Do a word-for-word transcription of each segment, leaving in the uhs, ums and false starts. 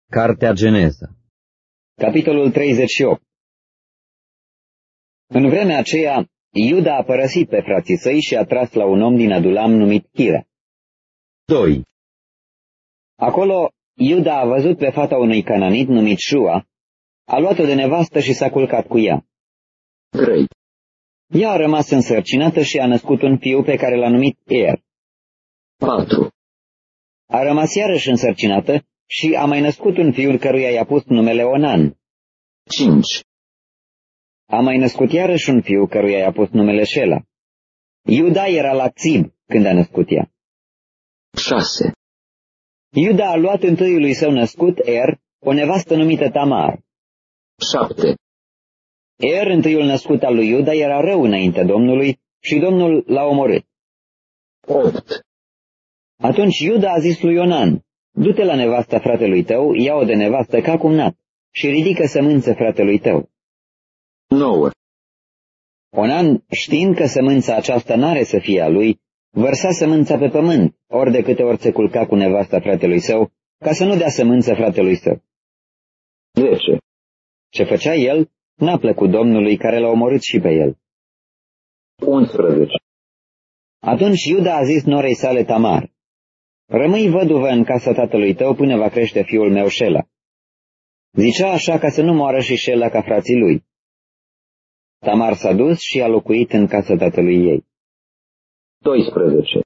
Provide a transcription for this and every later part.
Cartea Geneza, capitolul treizeci și opt. În vremea aceea, Iuda a părăsit pe frații săi și a tras la un om din Adulam numit Hira. doi. Acolo, Iuda a văzut pe fata unui cananit numit Șua, a luat-o de nevastă și s-a culcat cu ea. trei. Ea a rămas însărcinată și a născut un fiu pe care l-a numit Er. patru. A rămas iarăși însărcinată și a mai născut un fiu căruia i-a pus numele Onan. cinci. A mai născut iarăși un fiu căruia i-a pus numele Șela. Iuda era la Țib când a născut ea. șase. Iuda a luat întâiului său născut, Er, o nevastă numită Tamar. șapte. Er, întâiul născut al lui Iuda, era rău înaintea Domnului și Domnul l-a omorât. opt. Atunci Iuda a zis lui Onan, du-te la nevasta fratelui tău, ia-o de nevastă ca cumnat și ridică sămânță fratelui tău. nouă. Onan, știind că sămânța aceasta n-are să fie a lui, vărsa sămânța pe pământ, ori de câte ori se culca cu nevasta fratelui său, ca să nu dea sămânță fratelui său. zece. Ce făcea el, n-a plăcut Domnului care l-a omorât și pe el. unsprezece. Atunci Iuda a zis norei sale Tamar, rămâi văduvă în casa tatălui tău până va crește fiul meu Șela. Zicea așa ca să nu moară și Șela ca frații lui. Tamar s-a dus și a locuit în casa tatălui ei. doisprezece.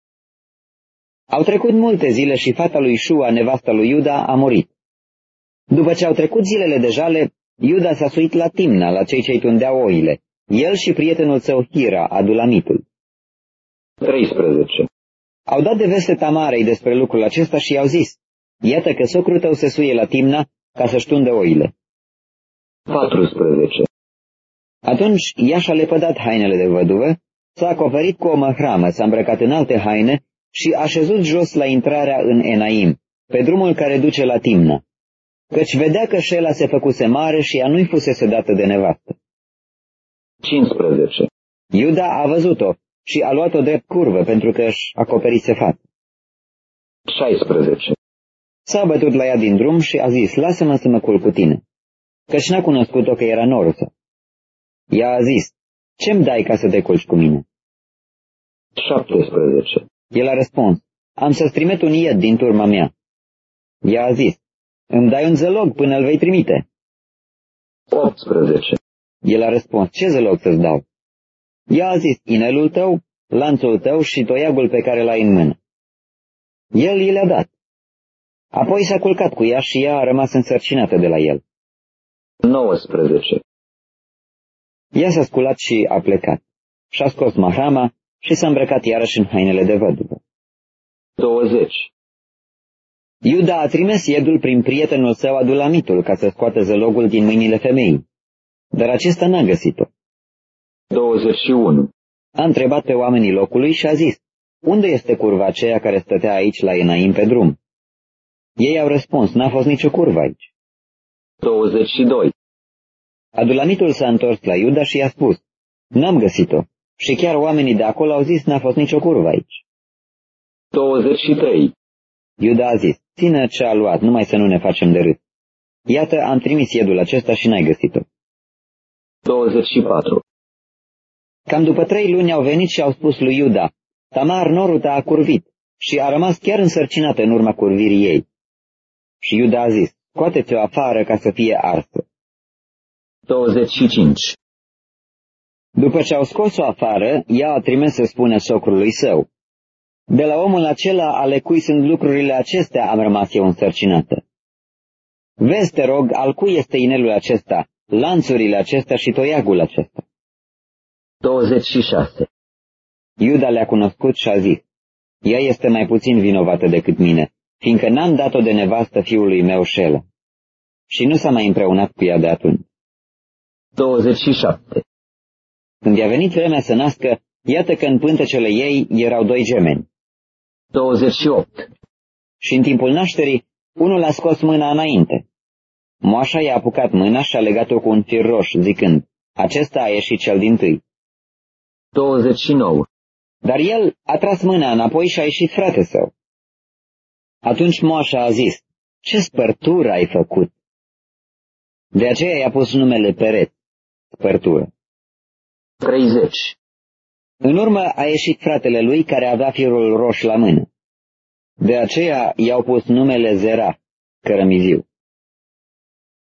Au trecut multe zile și fata lui Șua, nevasta lui Iuda, a murit. După ce au trecut zilele de jale, Iuda s-a suit la Timna, la cei ce-i tundeau oile, el și prietenul său Hira, adulamitul. treisprezece. Au dat de veste Tamarei despre lucrul acesta și i-au zis, iată că socrul tău se suie la Timna ca să-și tunde oile. patrusprezece. Atunci ea și-a lepădat hainele de văduvă, s-a acoperit cu o măhramă, s-a îmbrăcat în alte haine și a șezut jos la intrarea în Enaim, pe drumul care duce la Timna, căci vedea că Șela se făcuse mare și ea nu-i fusese dată de nevastă. cincisprezece. Iuda a văzut-o și a luat-o drept curvă pentru că își acoperise fața. șaisprezece. S-a bătut la ea din drum și a zis, lasă-mă să mă culc cu tine, căci n-a cunoscut-o că era norusă. Ea a zis, ce-mi dai ca să te culci cu mine? șaptesprezece. El a răspuns, am să-ți trimit un ied din turma mea. Ea a zis, îmi dai un zălog până îl vei trimite. optsprezece. El a răspuns, ce zălog să-ți dau? Ea a zis, inelul tău, lanțul tău și toiagul pe care l-ai în mână. El i le-a dat. Apoi s-a culcat cu ea și ea a rămas însărcinată de la el. nouăsprezece. Ea s-a sculat și a plecat. Și-a scos mahrama și s-a îmbrăcat iarăși în hainele de văduvă. douăzeci. Iuda a trimis iedul prin prietenul său adulamitul ca să scoată zălogul din mâinile femeii, dar acesta n-a găsit-o. douăzeci și unu. A întrebat pe oamenii locului și a zis, unde este curva aceea care stătea aici la Enaim pe drum? Ei au răspuns, n-a fost nicio curvă aici. douăzeci și doi. Adulamitul s-a întors la Iuda și i-a spus, n-am găsit-o. Și chiar oamenii de acolo au zis, n-a fost nicio curvă aici. douăzeci și trei. Iuda a zis, ține ce a luat, numai să nu ne facem de râs. Iată, am trimis iedul acesta și n-ai găsit-o. douăzeci și patru. Cam după trei luni au venit și au spus lui Iuda, Tamar, noruta, a curvit și a rămas chiar însărcinată în urma curvirii ei. Și Iuda a zis, scoateți-o afară ca să fie arsă. douăzeci și cinci. După ce au scos-o afară, ea a trimis să spună socrului său, de la omul acela ale cui sunt lucrurile acestea am rămas eu însărcinată. Vezi, te rog, al cui este inelul acesta, lanțurile acestea și toiagul acesta. douăzeci și șase. Iuda le-a cunoscut și a zis, ea este mai puțin vinovată decât mine, fiindcă n-am dat-o de nevastă fiului meu Șela. Și nu s-a mai împreunat cu ea de atunci. douăzeci și șapte. Când i-a venit vremea să nască, iată că în pântecele ei erau doi gemeni. douăzeci și opt. Și în timpul nașterii, unul a scos mâna înainte. Moașa i-a apucat mâna și a legat-o cu un fir roș, zicând, acesta a ieșit cel dintâi. douăzeci și nouă. Dar el a tras mâna înapoi și a ieșit frate său. Atunci moașa a zis, ce spărtură ai făcut? De aceea i-a pus numele Pereț, spărtură. treizeci. În urmă a ieșit fratele lui care avea firul roșu la mână. De aceea i-au pus numele Zera, cărămiziu.